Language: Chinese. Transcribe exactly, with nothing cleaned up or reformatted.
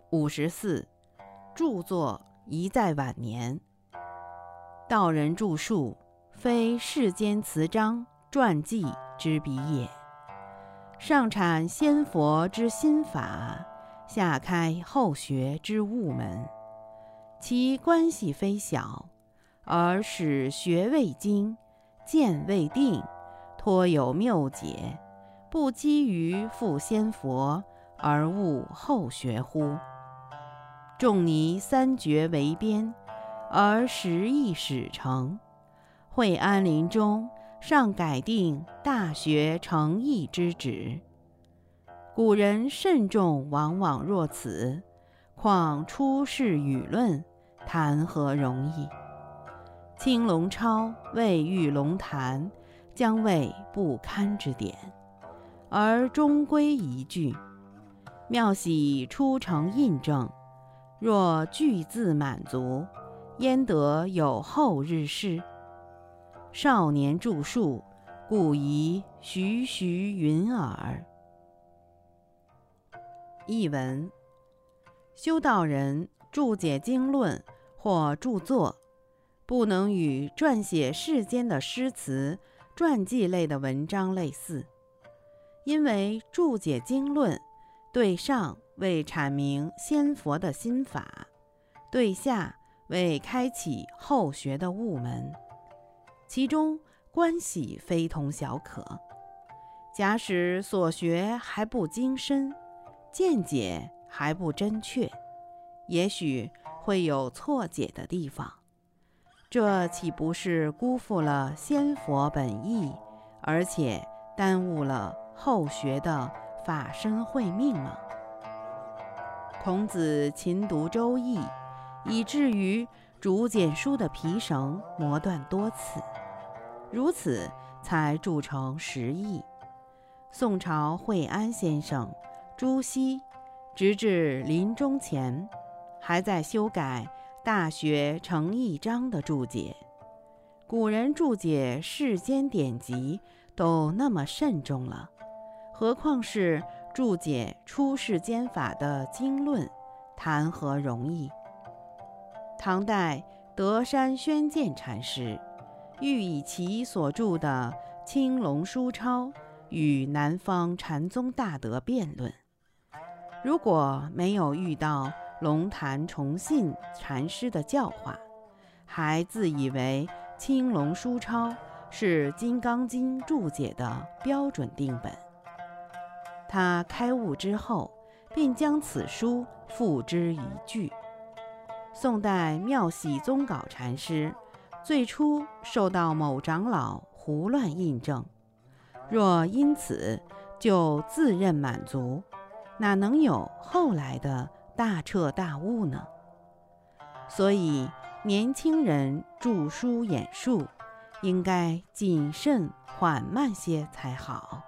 五十四，著作宜在晚年。道人著述，非世间词章传记之笔也。上阐先佛之心法，下开后学之悟门。其关系非小，而使学未精，见未定，托有谬解，不基于复先佛，而悟后学乎？仲尼三绝为边，而十义始成。惠安临终，尚改定大学诚意之旨。古人慎重往往若此，况出世舆论，谈何容易？青龙超未遇龙潭，将谓不堪之典，而终归一句。妙喜出成印证，若句字满足，焉得有后日事？少年著述，故宜徐徐云耳。译文：修道人注解经论或著作，不能与撰写世间的诗词、传记类的文章类似，因为注解经论，对上为阐明先佛的心法，对下为开启后学的悟门，其中关系非同小可。假使所学还不精深，见解还不真确，也许会有错解的地方，这岂不是辜负了先佛本意，而且耽误了后学的法身慧命吗？孔子勤读周易，以至于竹简书的皮绳磨断多次，如此才铸成十义。宋朝惠安先生朱熹直至临终前，还在修改《大学诚意章》的注解。古人注解世间典籍都那么慎重了，何况是注解出世间法的经论，谈何容易？唐代德山宣鉴禅师欲以其所著的《青龙书钞》与南方禅宗大德辩论，如果没有遇到龙潭崇信禅师的教化，还自以为《青龙书钞》是《金刚经》注解的标准定本。他开悟之后，便将此书付之一炬。宋代妙喜宗杲禅师最初受到某长老胡乱印证，若因此就自认满足，哪能有后来的大彻大悟呢？所以年轻人著书演述，应该谨慎缓慢些才好。